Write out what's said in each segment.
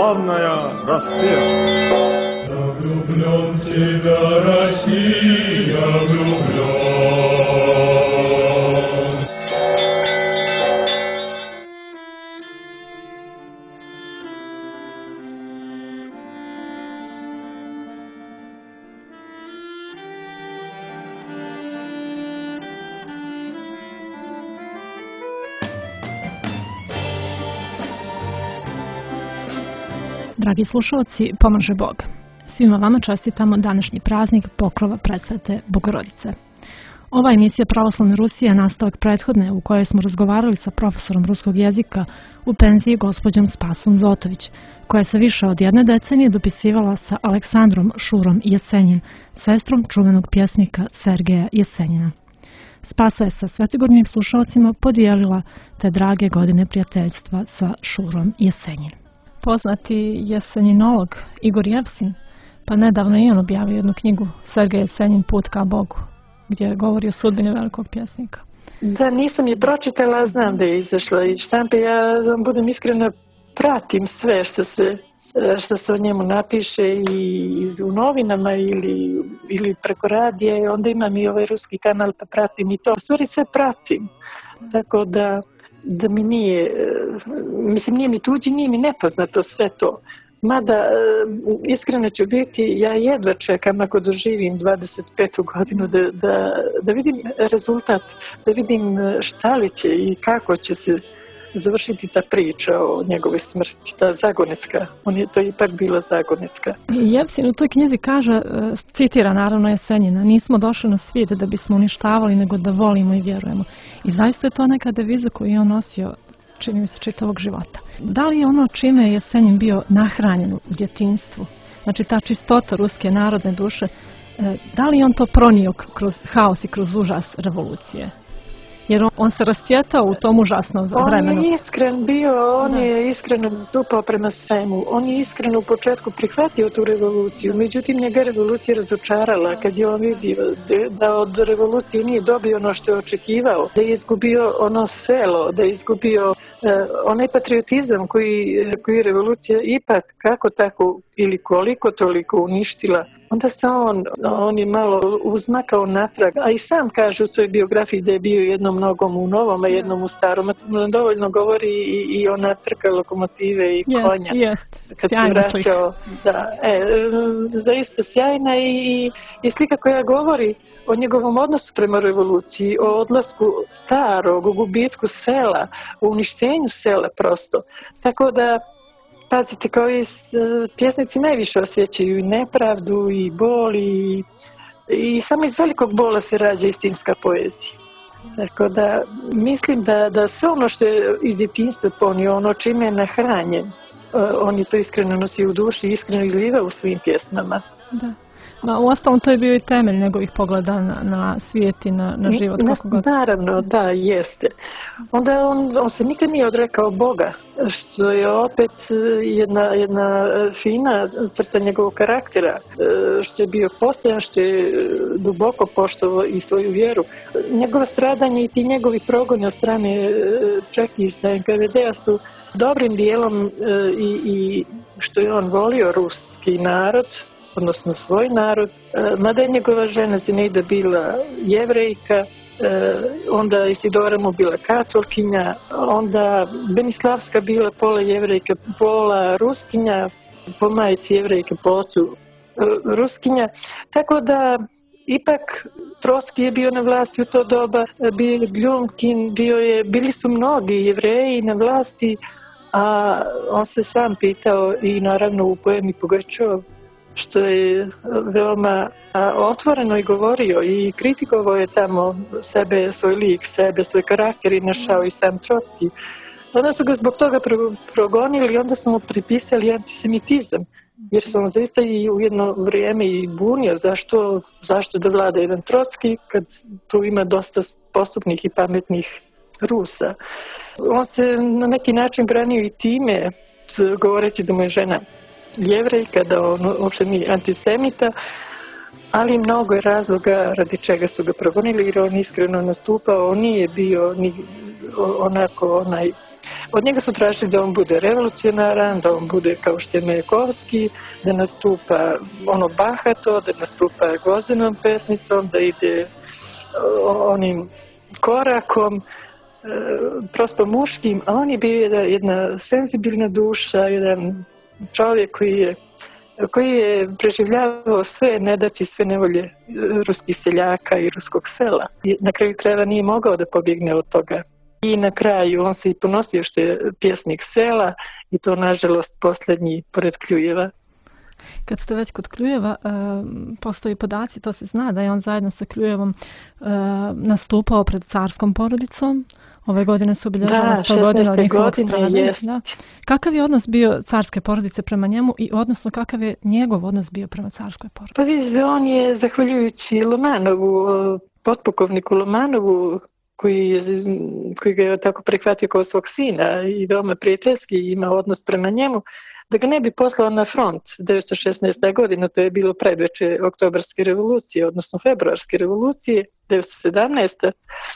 славная Россия. Я влюблен в тебя, Россия, влюблен. Dragi slušalci, pomaže Bog. Svima vama čestitamo današnji praznik Pokrova Presvete Bogorodice. Ova emisija Pravoslavne Rusije je nastavak prethodne u kojoj smo razgovarali sa profesorom ruskog jezika u penziji gospođom Spasom Zotović, koja se više od jedne decenije dopisivala sa Aleksandrom Šurom Jesenjin, sestrom čuvenog pjesnika Sergeja Jesenjina. Spasa je sa svetigornim slušalcima podijelila te drage godine prijateljstva sa Šurom Jesenjin. Poznati jesenjinolog Igor Jevsin, pa nedavno i on objavio jednu knjigu Sergej Jesenjin, Put ka Bogu, gdje govori o sudbini velikog pjesnika. Da, nisam je pročitala, znam da je izašla iz štampe. Ja budem iskrena, pratim sve što se o njemu napiše i u novinama ili preko radija, i onda imam i ovaj ruski kanal pa pratim i to. U stvari sve pratim, tako da mi nije, nije mi tuđi, nije mi nepoznato sve to. Mada, iskreno ću biti, ja jedva čekam ako doživim 25. godinu da vidim rezultat, da vidim šta li će i kako će se završiti ta priča o njegovoj smrti, ta zagonetka. To je ipak bila zagonetka. Jevsin u toj knjizi kaže, citira naravno Jesenjina, nismo došli na svijet da bismo uništavali, nego da volimo i vjerujemo. I zaista je to neka deviza koju je on nosio, čini mi se, čitavog života. Da li je ono čime je Jesenjin bio nahranjen u djetinjstvu, znači ta čistota ruske narodne duše, da li je on to pronio kroz haos i kroz užas revolucije? Jer on se rascvjetao u tom užasnom vremenu. On je iskren bio, on je iskreno nastupao prema svemu. On je iskreno u početku prihvatio tu revoluciju, međutim njega revolucija razočarala kad je on vidio da od revolucije nije dobio ono što je očekivao, da je izgubio ono selo, da je izgubio onaj patriotizam koji je revolucija ipak kako tako ili koliko toliko uništila. Onda se on je malo uzmakao natrag, a i sam kaže u svojoj biografiji da je bio jednom nogom u novom, a jednom u starom. To dovoljno govori i ona trka lokomotive i konja. Kad se vraćao, zaista sjajna i slika koja govori o njegovom odnosu prema revoluciji, o odlasku starog, o gubitku sela, o uništenju sela prosto. Tako da, pazite, kao i pjesnici najviše osjećaju i nepravdu i bol i samo iz velikog bola se rađa istinska poezija. Tako da mislim da sve ono što je iz djetinjstva ponio, ono čime je nahranjen, on je to iskreno nosio u duši i iskreno izlivao u svim pjesmama. Da. Uostalom, to je bio i temelj njegovih pogleda na svijet i na život. Naravno, da, jeste. Onda on se nikad nije odrekao Boga, što je opet jedna fina crta njegovog karaktera, što je bio postojan, što je duboko poštovao i svoju vjeru. Njegova stradanja i ti njegovi progoni od strane čekista NKVD-a su dobrim dijelom i što je on volio ruski narod, odnosno svoj narod, mada je njegova žena Zinaida bila Jevrejka, onda Isidora mu bila katolkinja, onda Benislavska bila pola Jevrejka, pola Ruskinja, po majici Jevrejka, po ocu Ruskinja. Tako da ipak Trotski je bio na vlasti u to doba, bio je Gljumkin, bili su mnogi Jevreji na vlasti, a on se sam pitao i naravno u poemi Pugačov, što je veoma otvoreno i govorio i kritikovao je tamo sebe, svoj lik, svoj karakter i našao i sam Trotski. Onda su ga zbog toga progonili i onda su mu pripisali antisemitizam, jer se on zaista i u jedno vrijeme i bunio zašto da vlada jedan Trotski kad tu ima dosta sposobnih i pametnih Rusa. On se na neki način branio i time, govoreći da mu je žena Jevrejka, da on uopšte nije antisemita, ali mnogo je razloga radi čega su ga progonili, jer on iskreno nastupao, on nije bio ni onaj Od njega su tražili da on bude revolucionaran, da on bude kao što je Majakovski, da nastupa ono bahato, da nastupa gvozdenom pesnicom, da ide onim korakom, prosto muškim, a on je bio jedna senzibilna duša, jedan čovjek koji je preživljavao sve nedaće, sve nevolje ruskih seljaka i ruskog sela. I na kraju krajeva nije mogao da pobjegne od toga. I na kraju on se i ponosio što je pjesnik sela i to nažalost posljednji pored Kljujeva. Kad ste već kod Kljujeva, postoji podaci, to se zna da je on zajedno sa Kljujevom nastupao pred carskom porodicom. Ove godine su obilježava 100 godina od njihovog stradanja. Da. Kakav je odnos bio carske porodice prema njemu i odnosno kakav je njegov odnos bio prema carskoj porodici? Pa vidite, on je zahvaljujući Lomanovu, potpukovniku Lomanovu, koji ga je tako prihvatio kao svog sina i veoma prijateljski imao odnos prema njemu, da ga ne bi poslao na front 1916. godina, to je bilo predveče Oktobarske revolucije, odnosno Februarske revolucije, 1917.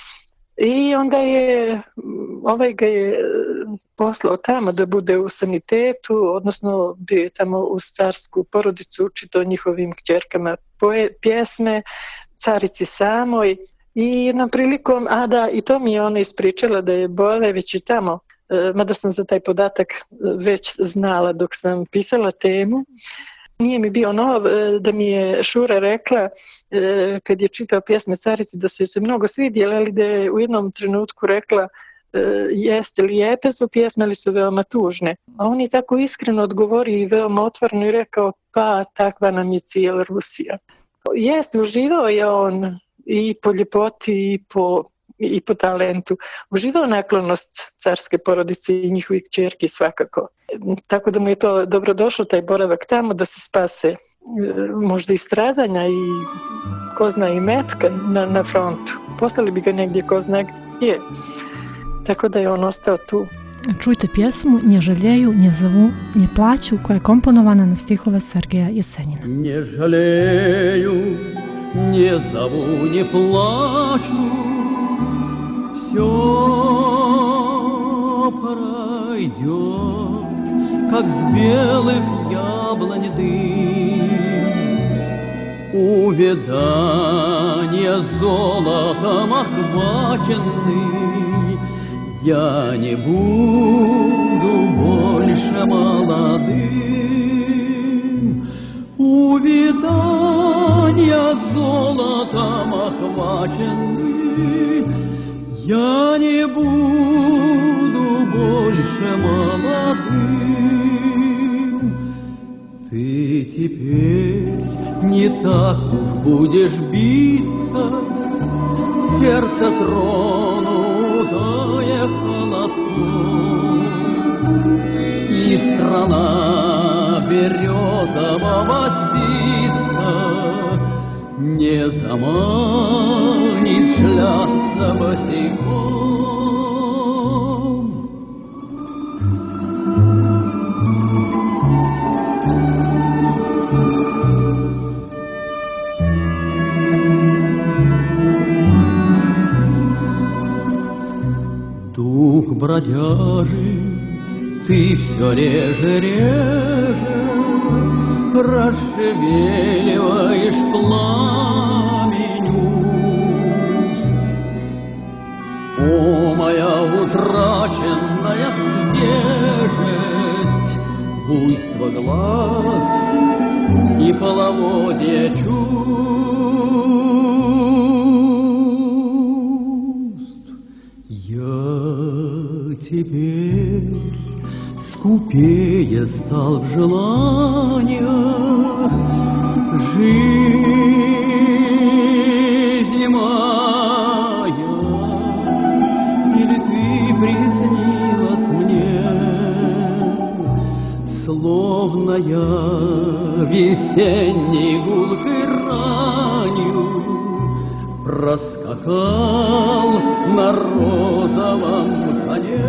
I onda je, ga je poslao tamo da bude u sanitetu, odnosno bio je tamo uz carsku porodicu, učito njihovim kćerkama pjesme, carici samoj. I jednom prilikom, i to mi je ona ispričala da je Bolević i tamo, mada sam za taj podatak već znala dok sam pisala temu. Nije mi bio nov da mi je Šura rekla kad je čitao pjesme carici da su se mnogo svidjeli, ali da je u jednom trenutku rekla jeste lijepe su pjesme, ali su veoma tužne. A on je tako iskreno odgovorio i veoma otvoreno i rekao pa takva nam je cijela Rusija. Jeste, uživao je on i po ljepoti i po talentu. Uživao naklonost carske porodice i njihovih kćerki svakako. Tako da mu je to dobro došlo, taj boravak tamo, da se spase možda i stradanja i ko zna i metka na frontu. Poslali bi ga negdje ko zna gdje. Tako da je on ostao tu. Čujte pjesmu Nje žaljeju, nje zovu, nje plaću, koja je komponovana na stihove Sergeja Jesenjina. Не жалею, не зову, не плачу, все пройдет, как с белых яблонь дым. Увядание золотом охваченный, я не буду больше молодым. Увядание золотом охваченный, я не буду больше молодым. Ты теперь не так уж будешь биться, сердце тронутое холодком, и страна березового ситца не заманит шляться босиком. Дух бродяжий, ты все реже расшевеливаешь пламень уст. О, моя утраченная свежесть, буйство глаз и половодье чувств. Я теперь скупее стал в желаниях, жизнь моя, или ты приснилась мне, словно я весенней гулкой ранью проскакал на розовом коне.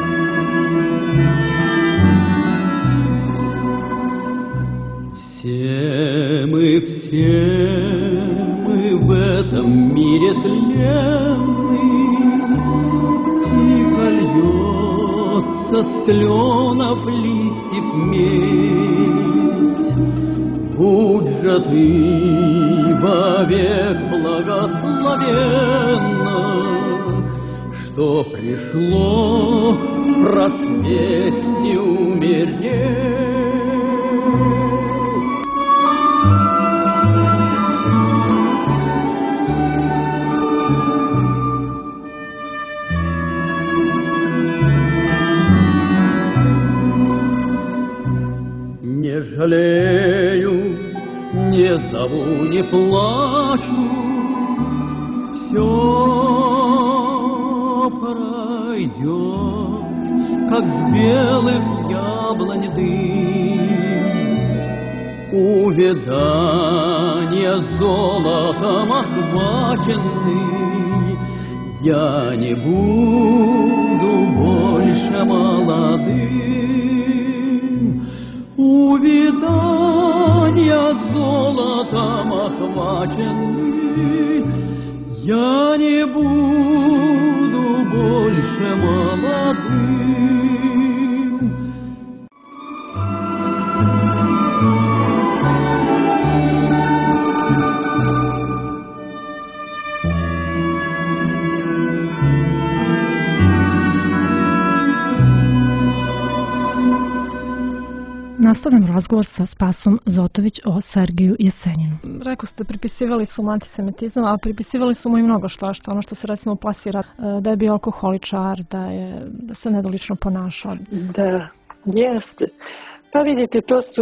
Все мы в этом мире тленный, и кольется с кленов листьев медь. Будь же ты вовек благословенна, что пришло в просвете умереть. Не жалею, не зову, не плачу, все пройдет, как с белых яблонь дым. Увядания золотом охваченный, я не буду больше молодым. Увядания золотом охваченный, я не буду больше молодым. Nastavljam razgovor sa Spasom Zotović o Sergeju Jeseninu. Rekao ste, pripisivali su mu antisemitizam, a pripisivali su mu i mnogo što ono što se recimo plasira, da je bio alkoholičar, da se nedolično ponašao. Da, jeste. Pa vidite,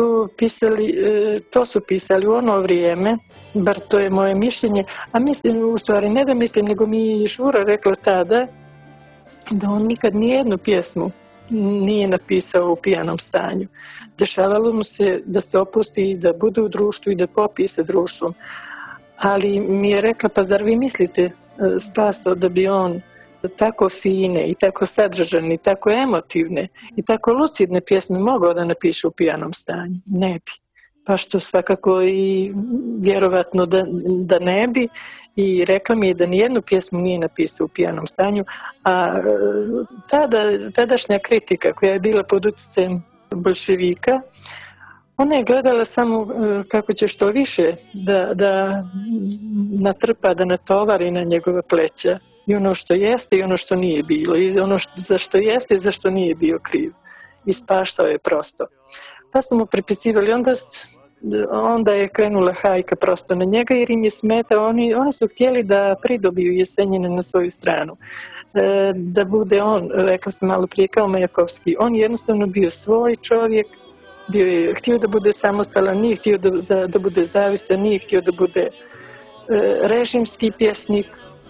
to su pisali u ono vrijeme, bar to je moje mišljenje, a mislim, u stvari ne da mislim, nego mi je Šura rekla tada da on nikad nijednu pjesmu nije napisao u pijanom stanju. Dešavalo mu se da se opusti i da bude u društvu i da popije sa društvom. Ali mi je rekla, pa zar vi mislite, Spaso, da bi on tako fine i tako sadržane i tako emotivne i tako lucidne pjesme mogao da napiše u pijanom stanju? Ne bi. Pa što svakako i vjerovatno da ne bi. I rekla mi je da nijednu pjesmu nije napisao u pijanom stanju, a tadašnja kritika koja je bila pod utjecajem boljševika, ona je gledala samo kako će što više da natrpa, da natovari na njegova pleća i ono što jeste i ono što nije bilo, i ono za što jeste i za što nije bio kriv. Ispaštao je prosto. Pa su mu pripisivali, onda je krenula hajka prosto na njega jer im je smetao. Oni su htjeli da pridobiju Jesenjina na svoju stranu. Da bude on, rekla sam malo prije, kao Majakovski. On jednostavno bio svoj čovjek, htio da bude samostalan, nije htio da bude zavisan, nije htio da bude režimski pjesnik.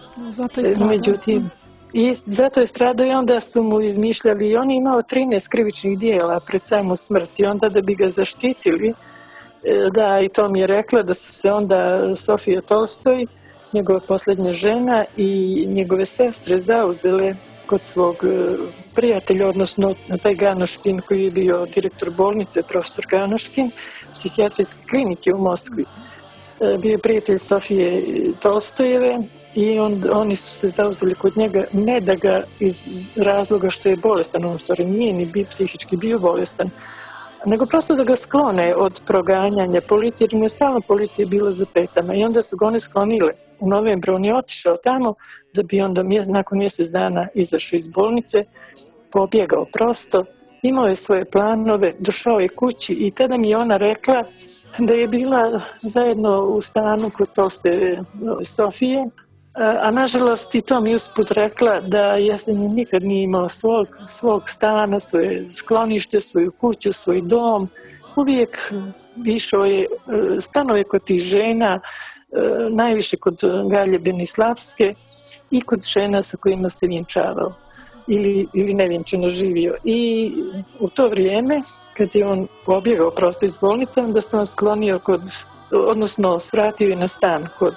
Međutim, i zato je stradao i onda su mu izmišljali. On je imao 13 krivičnih dijela pred samu smrt i onda da bi ga zaštitili, da, i to mi je rekla da su se onda Sofija Tolstoj, njegova posljednja žena, i njegove sestre zauzele kod svog prijatelja, odnosno taj Ganoškin koji je bio direktor bolnice, profesor Ganoškin, psihijatrijske klinike u Moskvi. Bio je prijatelj Sofije Tolstojeve i oni su se zauzeli kod njega, ne da ga iz razloga što je bolestan, on stvari nije ni psihički bio bolestan, nego prosto da ga sklone od proganjanja policije, jer mu je stalno policija bila za petama i onda su ga one sklonile. U novembru on je otišao tamo da bi onda nakon mjesec dana izašao iz bolnice, pobjegao prosto, imao je svoje planove, došao je kući i tada mi je ona rekla da je bila zajedno u stanu kod Tolstojeve Sofije, a nažalost i to mi usput rekla da Jesenjin nikad nije imao svog stana, svoje sklonište, svoju kuću, svoj dom. Uvijek išao je stanove kod tih žena, najviše kod Galje Benislavske i kod žena sa kojima se vjenčavao ili nevjenčano živio. I u to vrijeme, kad je on pobjegao prosto iz bolnice, onda se on sklonio odnosno svratio je na stan kod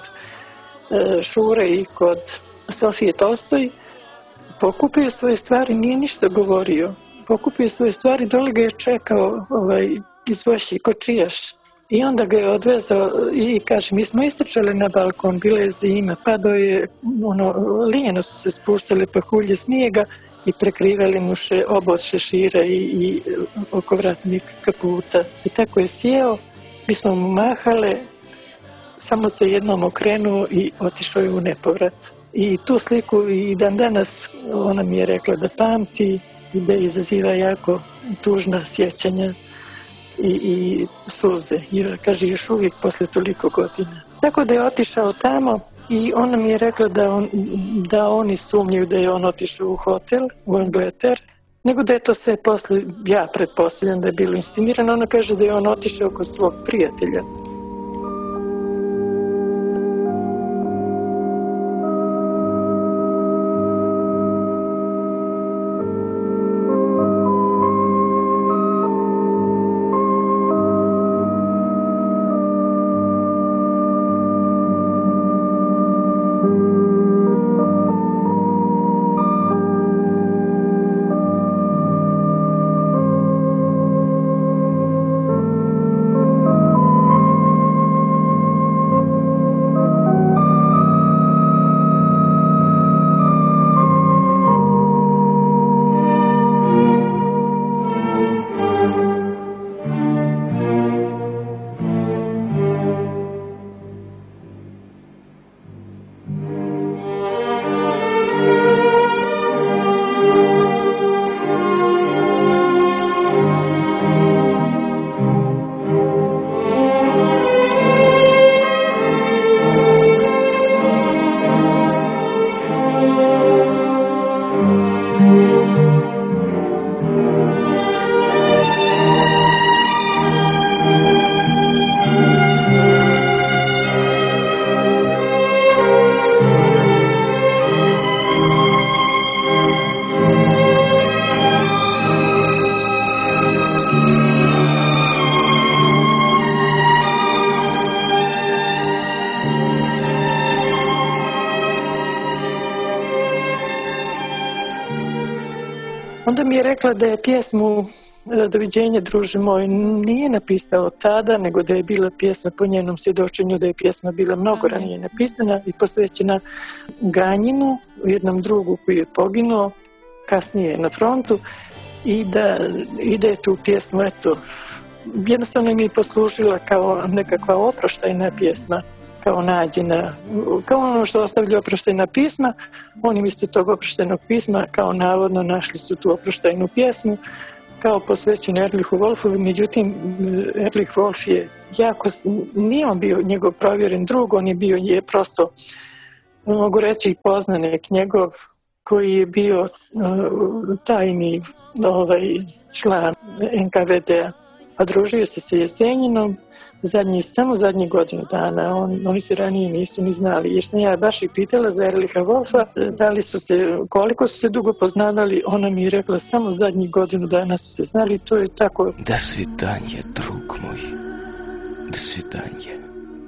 Šure i kod Sofije Tolstoj, pokupio svoje stvari, nije ništa govorio. Pokupio svoje stvari, dole ga je čekao izvošći kočijaš I onda ga je odvezao i kaže, mi smo istrčali na balkon, bila je zima, padao je, lijeno su se spuštale pahulje snijega i prekrivali mu obod šešira i okovratnik kaputa. I tako je sjeo, mi smo mu mahale, samo se jednom okrenuo i otišao je u nepovrat. I tu sliku i dan danas ona mi je rekla da pamti i da izaziva jako tužna sjećanja i suze. Jer kaže još uvijek posle toliko godina. Tako da je otišao tamo i ona mi je rekla da oni sumnjaju da je on otišao u hotel, u Angleter, nego da je to sve posle, ja pretpostavljam da je bilo inscenirano. Ona kaže da je on otišao kod svog prijatelja. Onda mi je rekla da je pjesmu Doviđenje druže moj nije napisao tada, nego da je bila pjesma po njenom svjedočenju, da je pjesma bila mnogo ranije napisana i posvećena Ganjinu, jednom drugu koji je poginuo kasnije na frontu i da je tu pjesmu, eto, jednostavno mi je poslužila kao nekakva oproštajna pjesma, kao nađena, kao ono što ostavlja oproštajna pisma. Oni misle tog oproštajnog pisma kao navodno našli su tu oproštajnu pjesmu kao posvećen Erlichu Wolfu. Međutim, Erlich Wolf je jako, nije on bio njegov provjeren drug, on je prosto, mogu reći, poznanik njegov koji je bio tajni član NKVD-a. A družio se sa Jesenjinom samo zadnjih godinu dana. Oni se ranije nisu ni znali. Jer sam ja baš i pitala za Erlicha Wolfa koliko su se dugo poznavali. Ona mi je rekla samo zadnjih godinu dana su se znali. To je tako. До свидания, друг мой. До свидания.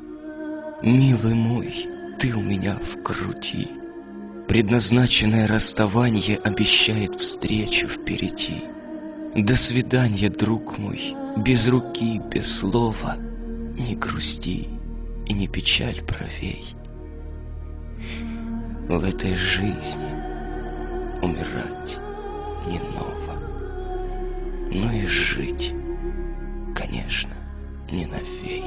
Милый мой, ты у меня в груди. Предназначенное расставание обещает встречу впереди. До свидания, друг мой, без руки, без слова. Не грусти и не печаль правей. В этой жизни умирать не ново, но и жить, конечно, не новей.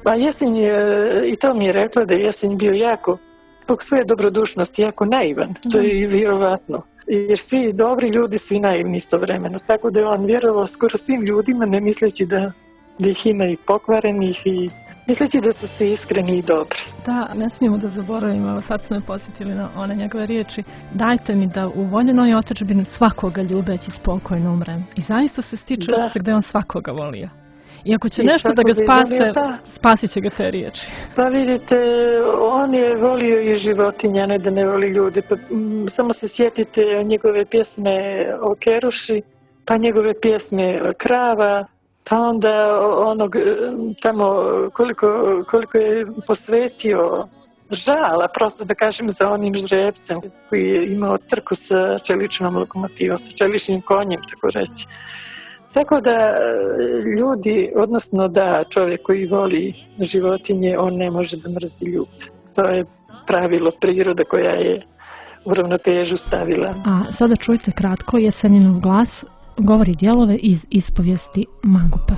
A Jesenj i to mi je rekla da je Jesenj bio jako, zbog svoje dobrodušnosti, jako naivan. To je i vjerovatno. Jer svi dobri ljudi su i naivni istovremeno. Tako da je on vjerovao skoro svim ljudima, ne misleći da ih ima i pokvarenih i misleći da su svi iskreni i dobri. Da, ne smijemo da zaboravimo, sad smo me posjetili na one njegove riječi. Dajte mi da u voljenoj otadžbini svakoga ljubeći spokojno umrem. I zaista se stiče utisak da je on svakoga volio. I ako će nešto da ga spase, spasit će ga te riječi. Pa vidite, on je volio i životinja, ne da ne voli ljude. Pa, samo se sjetite njegove pjesme o keruši, pa njegove pjesme krava, pa onda onog tamo koliko je posvetio žala, prosto da kažem, za onim žrebcem koji je imao trku sa čeličnom lokomotivom, sa čeličnim konjem, tako reći. Tako da ljudi, odnosno da čovjek koji voli životinje, on ne može da mrzi ljude. To je pravilo prirode koja je u ravnotežu stavila. A sada čujte kratko Jesenjinov glas, govori dijelove iz ispovijesti Mangupa.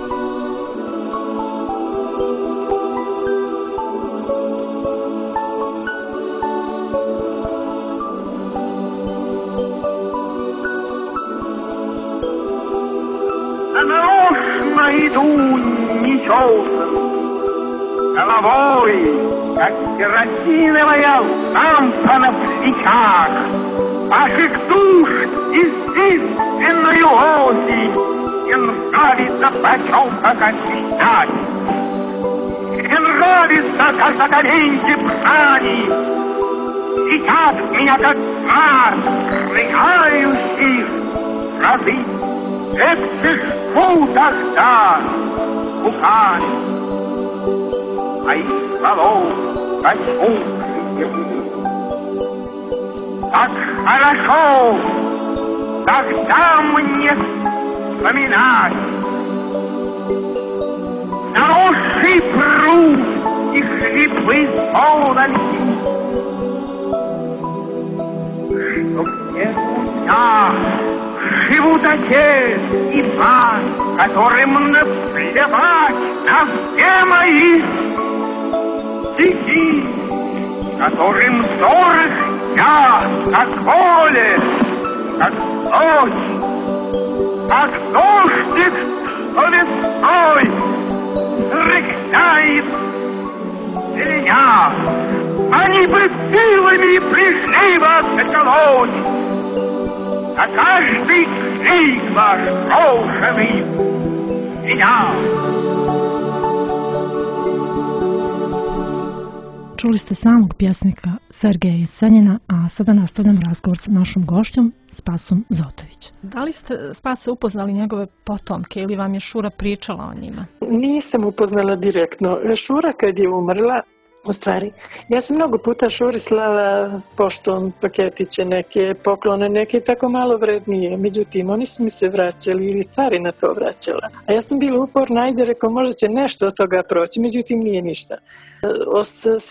Иду нечесан, головой, как керосиновая лампа на плечах, ваших душ естественную осень не нравится почем-то освещать. Не нравится, как на коленке псани, летят в меня, как пар, рыгающий разы. Это ж тогда укань, а из столов качушки. Так хорошо, тогда мне вспоминать заросший пруд и хлипы солонки, чтоб не меня живут отец и мать, которым наплевать на все мои стихи, которым дорог я, как воля, как ночь, как дождик, что весной рыхляет зеленя. Они бы силами пришли вас заколоть, а каждый крик ваш брошенный меня. Čuli ste samog pjesnika Sergeja Jesenjina, a sada nastavljam razgovor sa našom gošćom Spasom Zotović. Da li ste, Spase, upoznali njegove potomke ili vam je Šura pričala o njima? Nisam upoznala direktno. Šura kad je umrla, u stvari, ja sam mnogo puta Šuri slala poštom paketiće, neke poklone, neke tako malo vrednije. Međutim, oni su mi se vraćali ili carina to vraćala. A ja sam bila uporna, ajde, rekao, možda će nešto od toga proći, međutim nije ništa. Od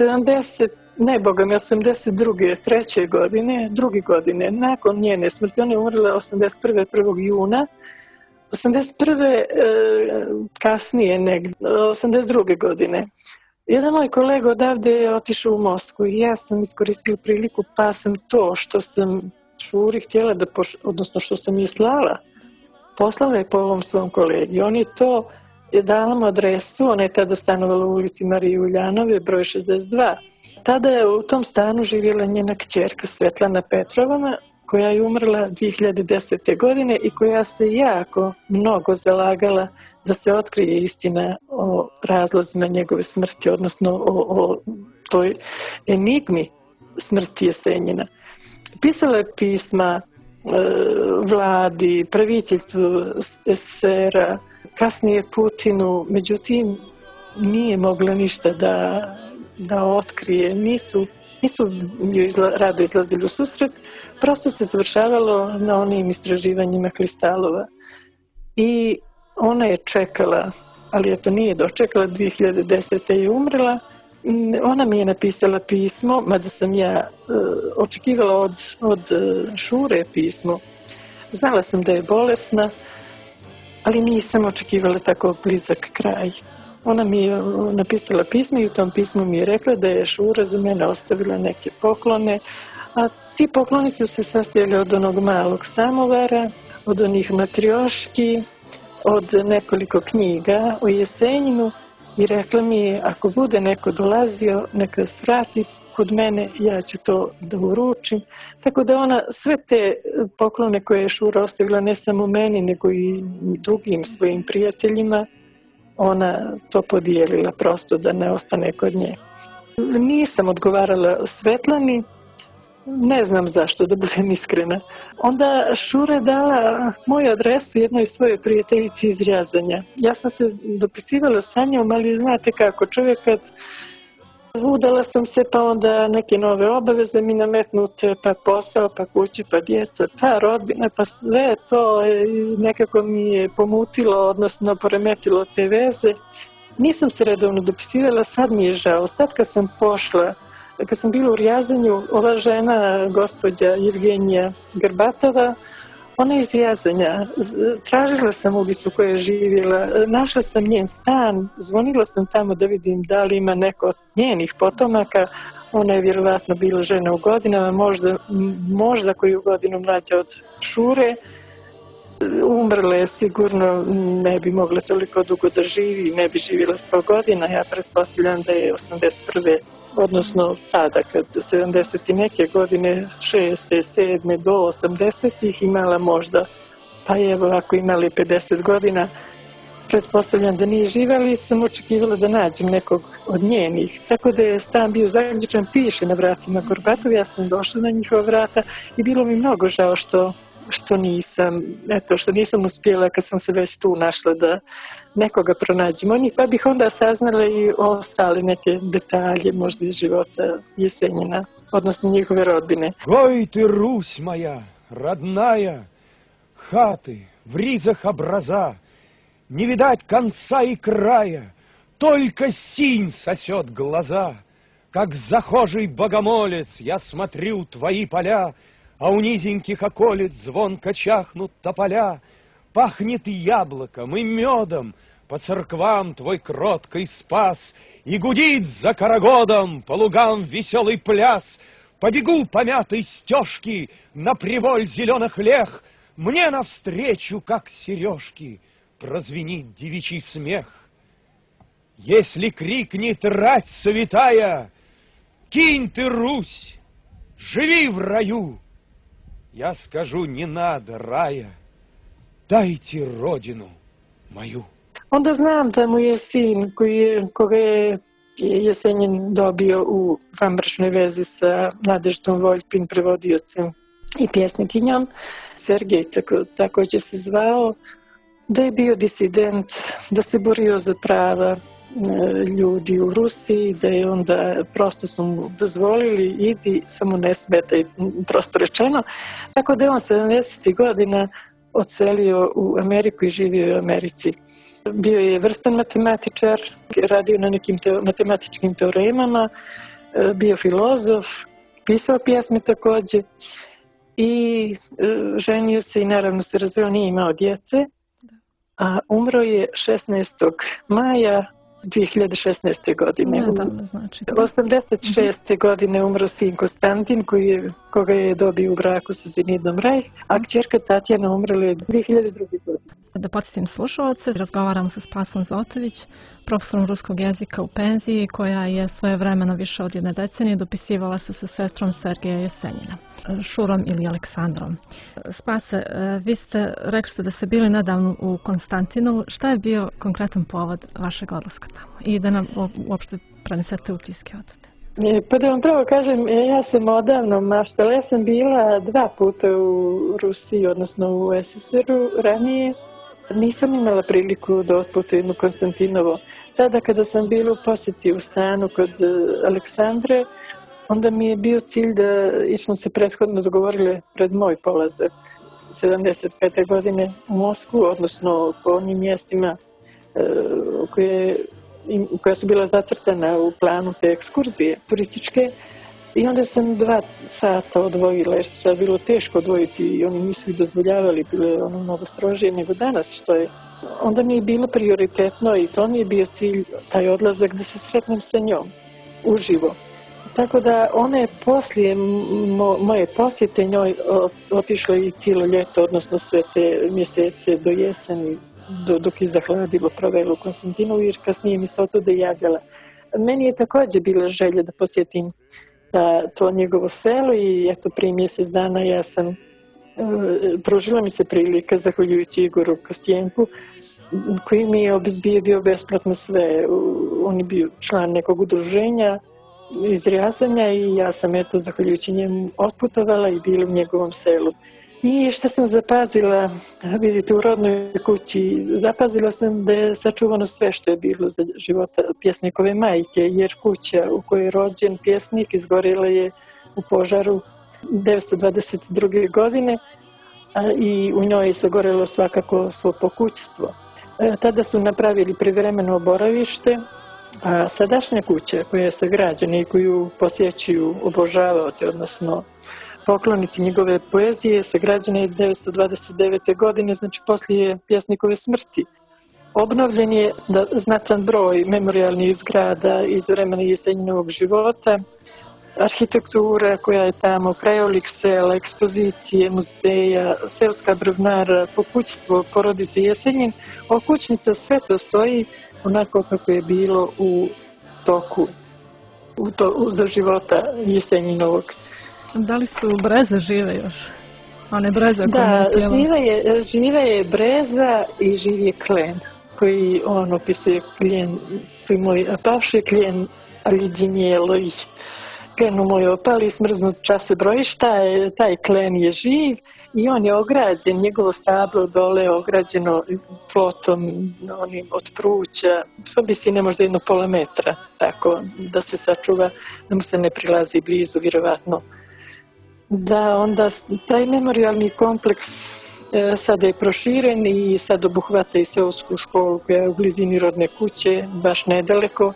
82. godine, druge godine, nakon njene smrti, ona je umrla 81. 1. juna, 81. kasnije, 82. godine. Jedan moj kolega odavde je otišao u Moskvu i ja sam iskoristila priliku, pa sam to što sam Šuri htjela da, odnosno što sam je slala, poslala je po ovom svom kolegi. On je to dala mu adresu, ona je tada stanovala u ulici Marije Uljanove, broj 62. Tada je u tom stanu živjela njena kćerka Svetlana Petrovana, koja je umrla 2010. godine i koja se jako mnogo zalagala da se otkrije istina o razlozima njegove smrti, odnosno o toj enigmi smrti Jesenjina. Pisala je pisma vladi, praviteljstvu SSR-a, kasnije Putinu, međutim nije mogla ništa da otkrije, nisu joj rado izlazili u susret, prosto se završavalo na onim istraživanjima kristalova. I ona je čekala, ali eto nije dočekala, 2010. je umrla. Ona mi je napisala pismo, mada sam ja očekivala od Šure pismo. Znala sam da je bolesna, ali nisam očekivala tako blizak kraj. Ona mi je napisala pismo i u tom pismu mi je rekla da je Šura za mene ostavila neke poklone, a ti pokloni su se sastojali od onog malog samovara, od onih matrioški, od nekoliko knjiga o Jesenjinu i rekla mi je ako bude neko dolazio neka svrati kod mene, ja ću to da uručim. Tako da ona sve te poklone koje je Šura ostavila ne samo meni nego i drugim svojim prijateljima, ona to podijelila prosto da ne ostane kod nje. Nisam odgovarala Svetlani, ne znam zašto, da budem iskrena. Onda Šura je dala moju adresu jednoj svojoj prijateljici iz Rjazanja. Ja sam se dopisivala sa njom, ali znate kako, čovjek kad udala sam se, pa onda neke nove obaveze mi nametnute, pa posao, pa kuće, pa djeca, pa rodbina, pa sve to nekako mi je pomutilo, odnosno poremetilo te veze. Nisam se redovno dopisivala, sad mi je žao. Sad kad sam pošla, kad sam bila u Rjazanju, ova žena, gospođa Jevgenija Grbatova, ona je iz Rjazanja. Tražila sam ulicu u kojoj je živjela, našla sam njen stan, zvonila sam tamo da vidim da li ima neko od njenih potomaka. Ona je vjerovatno bila žena u godinama, možda koju godinu mlađa od Šure. Umrla je sigurno, ne bi mogla toliko dugo da živi, ne bi živjela 100 godina. Ja pretpostavljam da je 81. odnosno tada kad 70 i neke godine, 6. 7. do 80. imala možda, pa evo ako imali 50 godina, pretpostavljam da nije živjela i sam očekivala da nađem nekog od njenih. Tako da je stan bio zaključan, piše na vratima Gorbatov, ja sam došla na njihova vrata i bilo mi mnogo žao što nisam uspjela kad sam se već tu našla da nekoga pronađem od njih, pa bih onda saznala i ostale neke detalje možda iz života Jesenjina, odnosno njihove rodbine. Ой ты, Русь моя, родная, хаты, в ризах образа, не видать конца и края, только синь сосет глаза. Как захожий богомолец я смотрю твои поля, а у низеньких околиц звонко чахнут тополя. Пахнет яблоком и медом, по церквам твой кроткий спас, и гудит за карагодом по лугам веселый пляс. Побегу по мятой стежке на приволь зеленых лех, мне навстречу, как сережки, прозвенит девичий смех. Если крикнет рать святая, кинь ты, Русь, живи в раю, я скажу, не надо рая, dajte rodinu moju. Onda znam da mu je sin koga je Jesenjin dobio u vanbračnoj vezi sa Nadeždom Voljpin, prevodiocem i pjesnikinjom, Sergej također se zvao, da je bio disident, da se borio za prava ljudi u Rusiji, da je onda prosto su mu dozvolili idi, samo ne smetaj, prosto rečeno. Tako da je on 70. godina odselio u Ameriku i živio u Americi. Bio je vrstan matematičar, radio na nekim matematičkim teoremama, bio filozof, pisao pjesme također i ženio se i naravno se razveo, nije imao djece, a umro je 16. maja 2016. godine. 86. godine umro sin Konstantin koga je dobio u braku sa Zenidom Rajh, a kćerka Tatjana umrla je 2002. godine. Da podsjetim slušalce, razgovaramo sa Spasom Zotović, profesorom ruskog jezika u penziji, koja je svojevremeno više od 1 decenije dopisivala se sa sestrom Sergeja Jesenjina, Šurom ili Aleksandrom. Spase, vi ste rekli da ste bili nedavno u Konstantinovu. Šta je bio konkretan povod vašeg odlaska tamo? I da nam uopšte prenesete utiske od te. Pa da vam pravo kažem, ja sam odavno maštala. Ja sam bila 2 puta u Rusiji, odnosno u SSR-u ranije. Nisam imala priliku da otputujem u Konstantinovo. Tada kada sam bila u posjeti u stanu kod Aleksandre, onda mi je bio cilj jer smo se prethodno dogovorile pred moj polazak 75. godine u Moskvu, odnosno po onim mjestima koja su bila zacrtana u planu te ekskurzije turističke. I onda sam 2 sata odvojila, jer se bilo teško odvojiti i oni nisu i dozvoljavali, bilo je ono mnogo strožije nego danas, što je. Onda mi je bilo prioritetno i to mi je bio cilj, taj odlazak, da se sretnem sa njom, uživo. Tako da ona je poslije moje posjete njoj otišla i cijelo ljeto, odnosno sve te mjesece do jeseni, dok je zahladilo, provela u Konstantinovu, jer kasnije mi se od tada javljala. Meni je također bila želja da posjetim to njegovo selo i eto prije mjesec dana ja sam, pružila mi se prilika, zahvaljujući Igoru Kostjenku, koji mi je obezbijedio besplatno sve. On je bio član nekog udruženja iz Rjazanja i ja sam eto zahvaljujući njemu otputovala i bila u njegovom selu. I što sam zapazila, vidite, u rodnoj kući, zapazila sam da je sačuvano sve što je bilo za života pjesnikove majke, jer kuća u kojoj je rođen pjesnik izgorela je u požaru 1922. godine i u njoj je sagorelo svakako svo pokućstvo. Tada su napravili privremeno boravište, a sadašnja kuća koja je sagrađena i koju posjećuju obožavaoci, odnosno poklonici njegove poezije, sagrađena je 1929. godine, znači poslije pjesnikove smrti. Obnovljen je znatan broj memorijalnih zgrada iz vremena Jesenjinovog života, arhitektura koja je tamo, krajolik sela, ekspozicije, muzeja, seoska brvnara, pokućstvo porodice Jesenjin, okućnica, sve to stoji onako kako je bilo u toku za života Jesenjinovog. Da li su breze žive još? One breze koje da, žive je breza i živ je klen, koji on opisuje kljen, koji moj pavši kljen, ali džinjelo ih. Klenu moj opali, smrznut čase brojišta, taj klen je živ i on je ograđen, njegovo stablo dole je ograđeno plotom onim od pruća, po visine možda 1,5 metra, tako da se sačuva, da mu se ne prilazi blizu, vjerovatno. Da onda taj memorijalni kompleks sada je proširen i sad obuhvata i seosku školu koja je u blizini rodne kuće, baš nedaleko.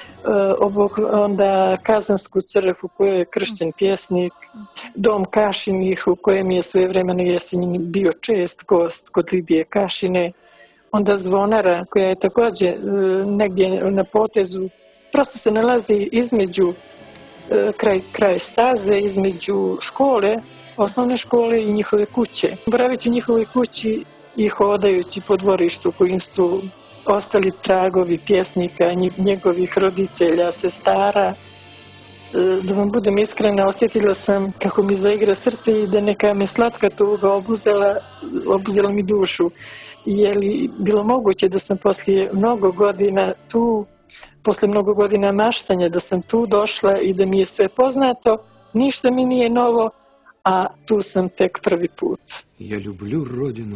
Onda Kazansku crkvu u kojoj je kršćen pjesnik, dom Kašinih u kojem je svojevremeno Jesenjin bio čest gost kod Lidije Kašine, onda zvonara koja je također negdje na potezu, prosto se nalazi između kraj staze, između škole, osnovne škole i njihove kuće. Boraveći u njihovoj kući i hodajući po dvorištu kojim su ostali tragovi pjesnika, njegovih roditelja, sestara, da vam budem iskrena, osjetila sam kako mi zaigra srce i da neka me slatka tuga obuzela mi dušu. Je li bilo moguće da sam poslije mnogo godina tu, posle mnogo godina maštanja, da sam tu došla i da mi je sve poznato, ništa mi nije novo, a tu sam tek prvi put. Ja люблю родину,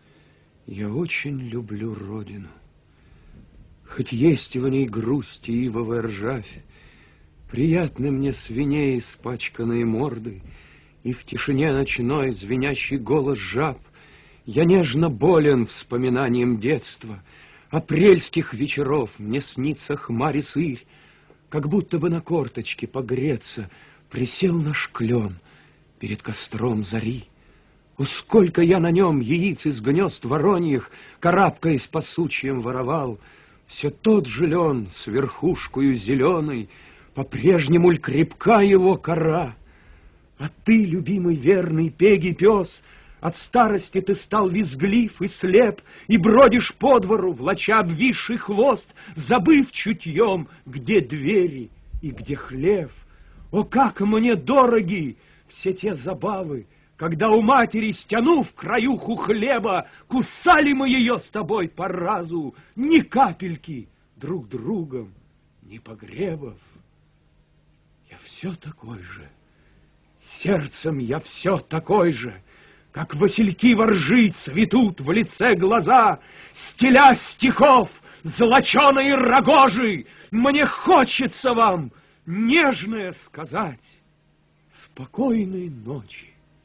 я очень люблю родину. Хоть есть в ней грусть и ивовая ржавь, приятны мне свиней испачканные морды, и в тишине ночной звенящий голос жаб. Я нежно болен вспоминанием детства, апрельских вечеров мне снится хмарь и сырь, как будто бы на корточке погреться присел наш клен перед костром зари. О, сколько я на нем яиц из гнезд вороньих, карабкаясь по сучьям, воровал, все тот же лен с верхушкою зеленой, по-прежнему ль крепка его кора? А ты, любимый верный пегий пес, от старости ты стал визглив и слеп, и бродишь по двору, влача обвисший хвост, забыв чутьем, где двери и где хлев. О, как мне дороги все те забавы, когда у матери, стянув краюху хлеба, кусали мы ее с тобой по разу, ни капельки друг другом не погребав. Я все такой же, сердцем я все такой же, как васильки воржи цветут в лице глаза, стиля стихов золоченые рогожи, мне хочется вам нежное сказать. Спокойной ночи.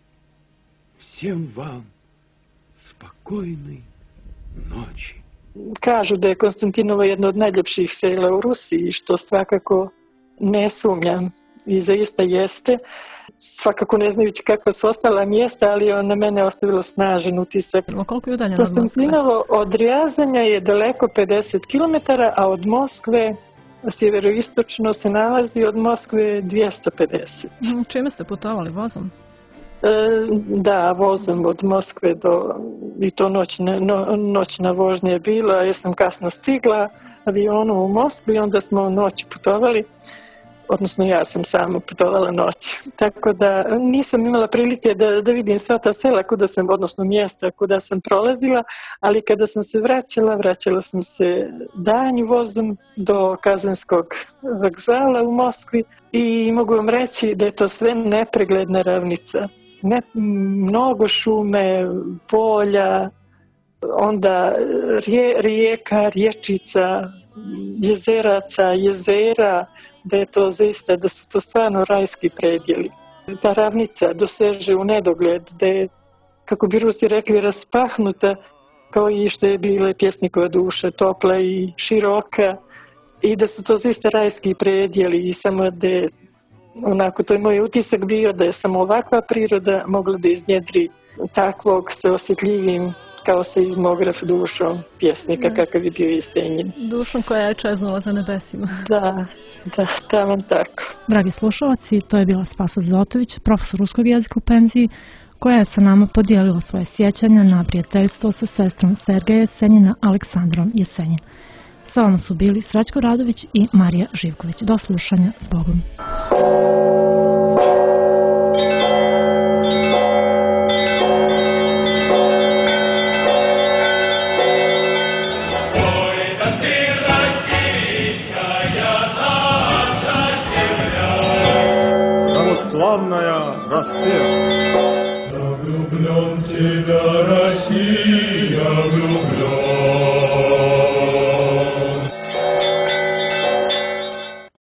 Всем вам spokojnej noći. Kažu da je Konstantinovo jedno od najljepših sela u Rusiji, što svakako ne sumnjam. i zaista jeste. Svakako ne znajući kakva su ostala mjesta, ali je na mene ostavilo snažan utisak. Koliko je udaljeno od Moskve? Konstantinovo od Rjazanja je daleko 50 km, a od Moskve sjeveroistočno se nalazi od Moskve 250. Čime ste putovali, vozom? Da, vozom od Moskve i to noćna vožnja je bila, jer sam kasno stigla avionu u Moskvi, onda smo noć putovali, odnosno ja sam sama putovala noć. Tako da nisam imala prilike da vidim sva ta sela odnosno mjesta kuda sam prolazila, ali kada sam se vraćala sam se danju vozom do Kazanskog vokzala u Moskvi i mogu vam reći da je to sve nepregledna ravnica. Mnogo šume, polja, onda rijeka, rječica, jezeraca, jezera, da su to stvarno rajski predjeli. Ta ravnica doseže u nedogled, da je, kako bi Rusi rekli, raspahnuta, kao i što je bila pjesnikova duša, topla i široka, i da su to zaista rajski predjeli i samo da je, onako, to je moj utisak bio da je samo ovakva priroda mogla da iznjedri takvog se osjetljivim kao seizmograf dušom pjesnika kakav je bio Jesenjin. Dušom koja je čeznula za nebesima. Da, taman tako. Dragi slušalci, to je bila Spasa Zotović, profesor ruskog jezika u penziji, koja je sa nama podijelila svoje sjećanja na prijateljstvo sa sestrom Sergeja Jesenjina, Aleksandrom Jesenjin. Sa vama su bili Srećko Radović i Marija Živković. Do slušanja, s Bogom. Православная Россия. Я влюблен в тебя, Россия.